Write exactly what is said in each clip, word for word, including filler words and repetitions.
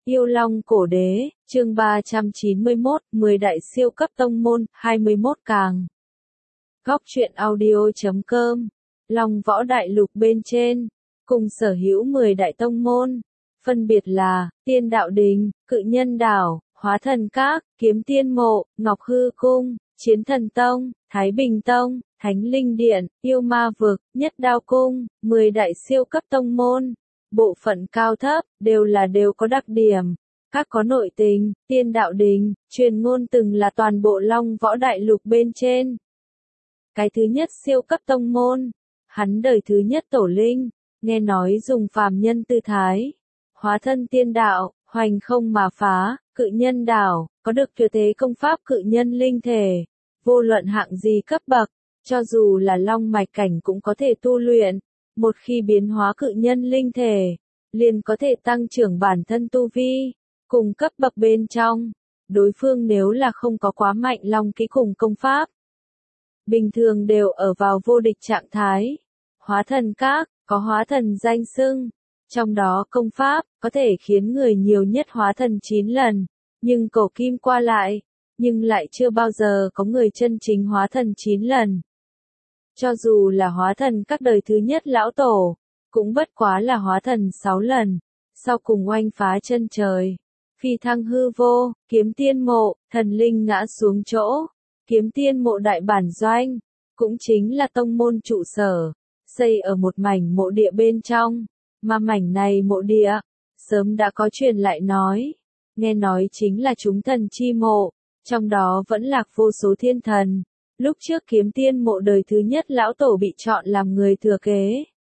Yêu Long Cổ Đế, chương ba trăm chín mươi mốt, mười đại siêu cấp tông môn, hai mươi mốt càng. Góc truyện audio chấm com, Long Võ Đại Lục bên trên, cùng sở hữu mười đại tông môn, phân biệt là, Tiên Đạo Đình, Cự Nhân Đảo, Hóa Thần Các, Kiếm Tiên Mộ, Ngọc Hư Cung, Chiến Thần Tông, Thái Bình Tông, Thánh Linh Điện, Yêu Ma Vực, Nhất Đao Cung, mười đại siêu cấp tông môn. Bộ phận cao thấp, đều là đều có đặc điểm. Các có nội tình, Tiên Đạo Đình, truyền ngôn từng là toàn bộ Long Võ Đại Lục bên trên. Cái thứ nhất siêu cấp tông môn, hắn đời thứ nhất tổ linh, nghe nói dùng phàm nhân tư thái, hóa thân tiên đạo, hoành không mà phá, Cự Nhân Đảo, có được tuyệt thế công pháp cự nhân linh thể, vô luận hạng gì cấp bậc, cho dù là long mạch cảnh cũng có thể tu luyện. Một khi biến hóa cự nhân linh thể, liền có thể tăng trưởng bản thân tu vi, cùng cấp bậc bên trong. Đối phương nếu là không có quá mạnh long kỹ cùng công pháp, bình thường đều ở vào vô địch trạng thái. Hóa thần các, có hóa thần danh xưng, trong đó công pháp, có thể khiến người nhiều nhất hóa thần chín lần, nhưng cổ kim qua lại, nhưng lại chưa bao giờ có người chân chính hóa thần chín lần. Cho dù là hóa thần các đời thứ nhất lão tổ, cũng bất quá là hóa thần sáu lần, sau cùng oanh phá chân trời, phi thăng hư vô, Kiếm Tiên Mộ, thần linh ngã xuống chỗ, Kiếm Tiên Mộ đại bản doanh, cũng chính là tông môn trụ sở, xây ở một mảnh mộ địa bên trong, mà mảnh này mộ địa, sớm đã có truyền lại nói, nghe nói chính là chúng thần chi mộ, trong đó vẫn lạc vô số thiên thần. Lúc trước Kiếm Tiên Mộ đời thứ nhất lão tổ bị chọn làm người thừa kế.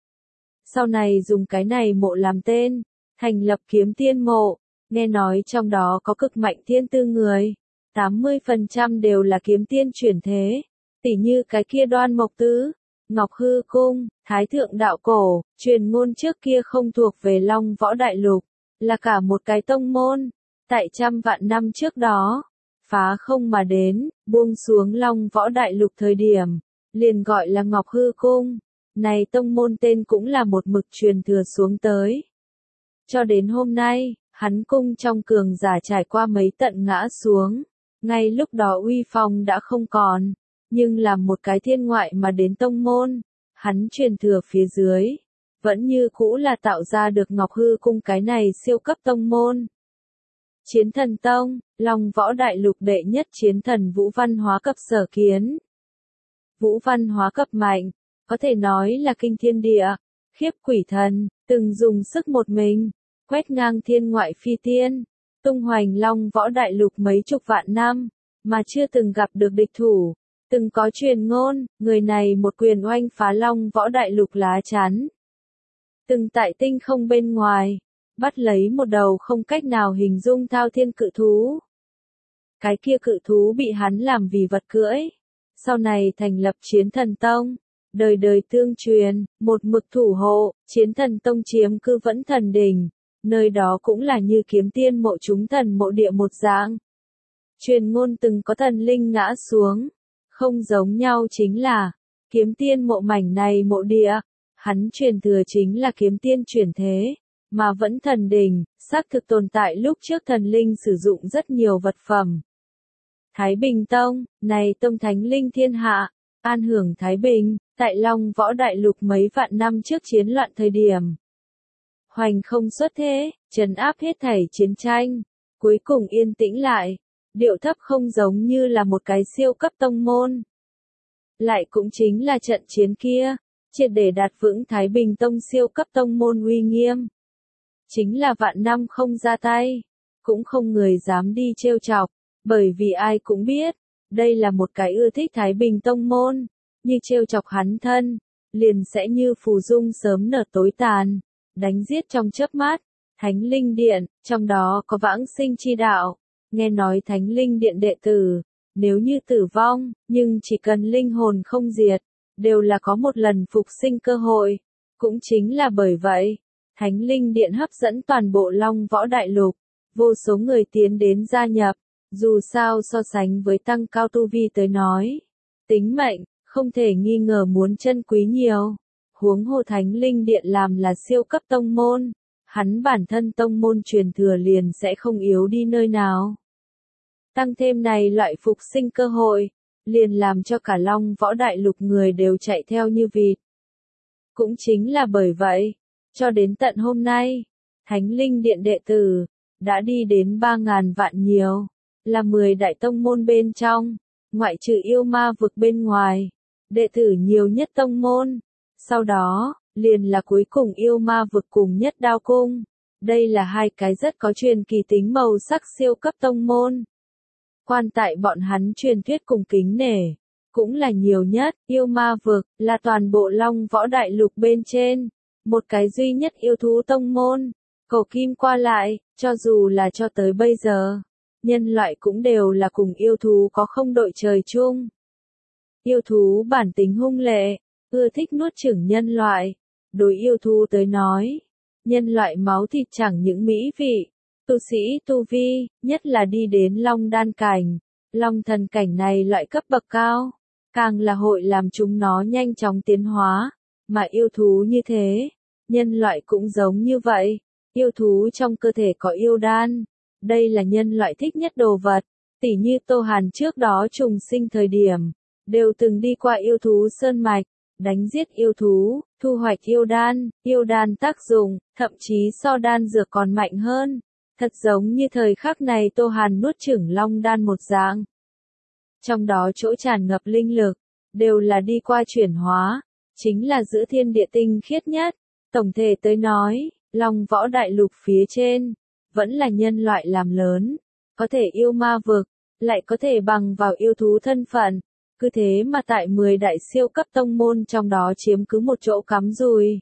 Sau này dùng cái này mộ làm tên, thành lập Kiếm Tiên Mộ, nghe nói trong đó có cực mạnh thiên tư người, tám mươi phần trăm đều là kiếm tiên chuyển thế, tỉ như cái kia Đoan Mộc Tứ, Ngọc Hư Cung, Thái Thượng Đạo Cổ, truyền ngôn trước kia không thuộc về Long Võ Đại Lục, là cả một cái tông môn, tại trăm vạn năm trước đó. Phá không mà đến, buông xuống Long Võ Đại Lục thời điểm, liền gọi là Ngọc Hư Cung, này tông môn tên cũng là một mực truyền thừa xuống tới. Cho đến hôm nay, hắn cung trong cường giả trải qua mấy tận ngã xuống, ngay lúc đó uy phong đã không còn, nhưng là một cái thiên ngoại mà đến tông môn, hắn truyền thừa phía dưới, vẫn như cũ là tạo ra được Ngọc Hư Cung cái này siêu cấp tông môn. Chiến Thần Tông, Long Võ Đại Lục đệ nhất chiến thần Vũ Văn Hóa cấp sở kiến. Vũ Văn Hóa cấp mạnh, có thể nói là kinh thiên địa, khiếp quỷ thần, từng dùng sức một mình, quét ngang thiên ngoại phi tiên, tung hoành Long Võ Đại Lục mấy chục vạn năm, mà chưa từng gặp được địch thủ. Từng có truyền ngôn, người này một quyền oanh phá Long Võ Đại Lục lá chắn. Từng tại tinh không bên ngoài, bắt lấy một đầu không cách nào hình dung thao thiên cự thú. Cái kia cự thú bị hắn làm vì vật cưỡi. Sau này thành lập Chiến Thần Tông, đời đời tương truyền, một mực thủ hộ, Chiến Thần Tông chiếm cư Vẫn Thần Đỉnh, nơi đó cũng là như Kiếm Tiên Mộ chúng thần mộ địa một dạng. Truyền ngôn từng có thần linh ngã xuống, không giống nhau chính là, Kiếm Tiên Mộ mảnh này mộ địa, hắn truyền thừa chính là kiếm tiên chuyển thế. Mà Vẫn Thần Đỉnh, xác thực tồn tại lúc trước thần linh sử dụng rất nhiều vật phẩm. Thái Bình Tông, này tông thánh linh thiên hạ, an hưởng Thái Bình, tại Long Võ Đại Lục mấy vạn năm trước chiến loạn thời điểm. Hoành không xuất thế, trấn áp hết thảy chiến tranh, cuối cùng yên tĩnh lại, điệu thấp không giống như là một cái siêu cấp tông môn. Lại cũng chính là trận chiến kia, triệt để đạt vững Thái Bình Tông siêu cấp tông môn uy nghiêm. Chính là vạn năm không ra tay, cũng không người dám đi trêu chọc, bởi vì ai cũng biết, đây là một cái ưa thích Thái Bình Tông môn, như trêu chọc hắn thân, liền sẽ như phù dung sớm nở tối tàn, đánh giết trong chớp mắt. Thánh Linh Điện, trong đó có vãng sinh chi đạo, nghe nói Thánh Linh Điện đệ tử, nếu như tử vong, nhưng chỉ cần linh hồn không diệt, đều là có một lần phục sinh cơ hội, cũng chính là bởi vậy. Thánh Linh Điện hấp dẫn toàn bộ Long Võ Đại Lục, vô số người tiến đến gia nhập, dù sao so sánh với tăng cao tu vi tới nói. Tính mệnh, không thể nghi ngờ muốn chân quý nhiều. Huống hồ Thánh Linh Điện làm là siêu cấp tông môn, hắn bản thân tông môn truyền thừa liền sẽ không yếu đi nơi nào. Tăng thêm này loại phục sinh cơ hội, liền làm cho cả Long Võ Đại Lục người đều chạy theo như vịt. Cũng chính là bởi vậy, cho đến tận hôm nay, Thánh Linh Điện đệ tử, đã đi đến ba ngàn vạn nhiều, là mười đại tông môn bên trong, ngoại trừ yêu ma vực bên ngoài, đệ tử nhiều nhất tông môn. Sau đó, liền là cuối cùng yêu ma vực cùng Nhất Đao Cung. Đây là hai cái rất có truyền kỳ tính màu sắc siêu cấp tông môn. Quan tại bọn hắn truyền thuyết cùng kính nể, cũng là nhiều nhất. Yêu ma vực là toàn bộ Long Võ Đại Lục bên trên, một cái duy nhất yêu thú tông môn. Cổ kim qua lại, cho dù là cho tới bây giờ, nhân loại cũng đều là cùng yêu thú có không đội trời chung. Yêu thú bản tính hung lệ, ưa thích nuốt chửng nhân loại. Đối yêu thú tới nói, nhân loại máu thịt chẳng những mỹ vị, tu sĩ tu vi, nhất là đi đến Long Đan cảnh, Long Thần cảnh này loại cấp bậc cao, càng là hội làm chúng nó nhanh chóng tiến hóa, mà yêu thú như thế, nhân loại cũng giống như vậy, yêu thú trong cơ thể có yêu đan, đây là nhân loại thích nhất đồ vật, tỉ như Tô Hàn trước đó trùng sinh thời điểm, đều từng đi qua yêu thú sơn mạch, đánh giết yêu thú, thu hoạch yêu đan, yêu đan tác dụng, thậm chí so đan dược còn mạnh hơn. Thật giống như thời khắc này Tô Hàn nuốt chửng long đan một dạng. Trong đó chỗ tràn ngập linh lực, đều là đi qua chuyển hóa, chính là giữ thiên địa tinh khiết nhất. Tổng thể tới nói, Long Võ Đại Lục phía trên, vẫn là nhân loại làm lớn, có thể yêu ma vực, lại có thể bằng vào yêu thú thân phận. Cứ thế mà tại mười đại siêu cấp tông môn trong đó chiếm cứ một chỗ cắm rùi.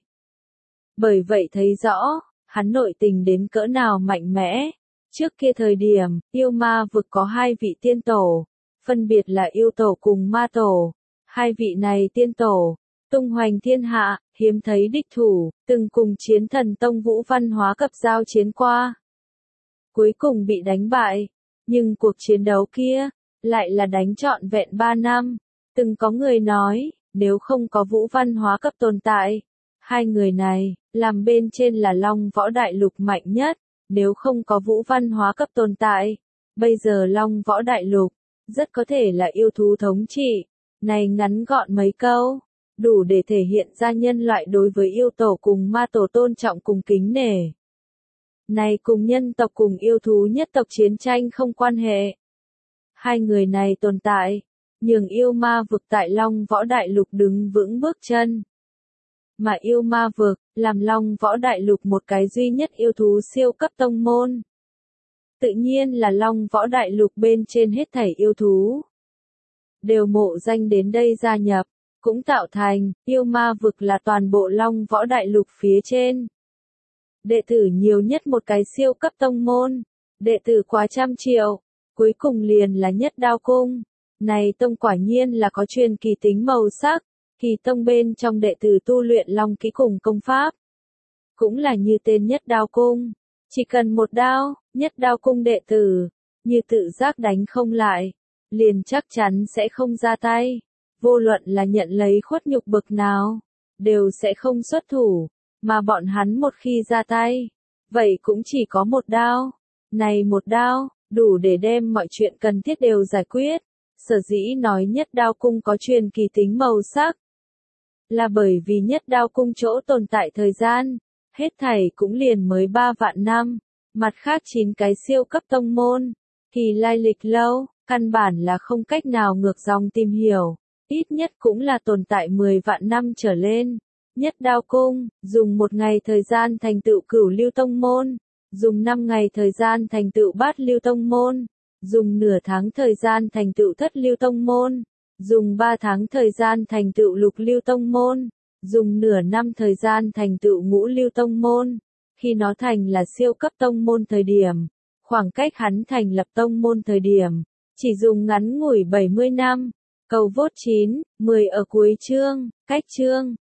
Bởi vậy thấy rõ, hắn nội tình đến cỡ nào mạnh mẽ. Trước kia thời điểm, yêu ma vực có hai vị tiên tổ, phân biệt là yêu tổ cùng ma tổ. Hai vị này tiên tổ, tung hoành thiên hạ, hiếm thấy địch thủ, từng cùng chiến thần tông Vũ Văn Hóa cập giao chiến qua. Cuối cùng bị đánh bại, nhưng cuộc chiến đấu kia, lại là đánh trọn vẹn ba năm. Từng có người nói, nếu không có Vũ Văn Hóa cấp tồn tại, hai người này, làm bên trên là Long Võ Đại Lục mạnh nhất, nếu không có Vũ Văn Hóa cấp tồn tại, bây giờ Long Võ Đại Lục, rất có thể là yêu thú thống trị. Này ngắn gọn mấy câu, đủ để thể hiện ra nhân loại đối với yêu tổ cùng ma tổ tôn trọng cùng kính nể. Này cùng nhân tộc cùng yêu thú nhất tộc chiến tranh không quan hệ. Hai người này tồn tại, nhường yêu ma vực tại Long Võ Đại Lục đứng vững bước chân. Mà yêu ma vực, làm Long Võ Đại Lục một cái duy nhất yêu thú siêu cấp tông môn. Tự nhiên là Long Võ Đại Lục bên trên hết thảy yêu thú. Đều mộ danh đến đây gia nhập, cũng tạo thành, yêu ma vực là toàn bộ Long Võ Đại Lục phía trên. Đệ tử nhiều nhất một cái siêu cấp tông môn, đệ tử quá trăm triệu. Cuối cùng liền là Nhất Đao Cung. Này tông quả nhiên là có truyền kỳ tính màu sắc, kỳ tông bên trong đệ tử tu luyện long kỹ cùng công pháp. Cũng là như tên Nhất Đao Cung. Chỉ cần một đao, Nhất Đao Cung đệ tử, như tự giác đánh không lại, liền chắc chắn sẽ không ra tay. Vô luận là nhận lấy khuất nhục bực nào, đều sẽ không xuất thủ, mà bọn hắn một khi ra tay, vậy cũng chỉ có một đao. Này một đao, đủ để đem mọi chuyện cần thiết đều giải quyết. Sở dĩ nói Nhất Đao Cung có truyền kỳ tính màu sắc, là bởi vì Nhất Đao Cung chỗ tồn tại thời gian, hết thảy cũng liền mới ba vạn năm, mặt khác chín cái siêu cấp tông môn, thì lai lịch lâu, căn bản là không cách nào ngược dòng tìm hiểu, ít nhất cũng là tồn tại mười vạn năm trở lên. Nhất Đao Cung, dùng một ngày thời gian thành tựu cửu lưu tông môn, dùng năm ngày thời gian thành tựu bát lưu tông môn, dùng nửa tháng thời gian thành tựu thất lưu tông môn, dùng ba tháng thời gian thành tựu lục lưu tông môn, dùng nửa năm thời gian thành tựu ngũ lưu tông môn. Khi nó thành là siêu cấp tông môn thời điểm, khoảng cách hắn thành lập tông môn thời điểm, chỉ dùng ngắn ngủi bảy mươi năm. Cầu vốt chín, mười ở cuối chương, cách chương.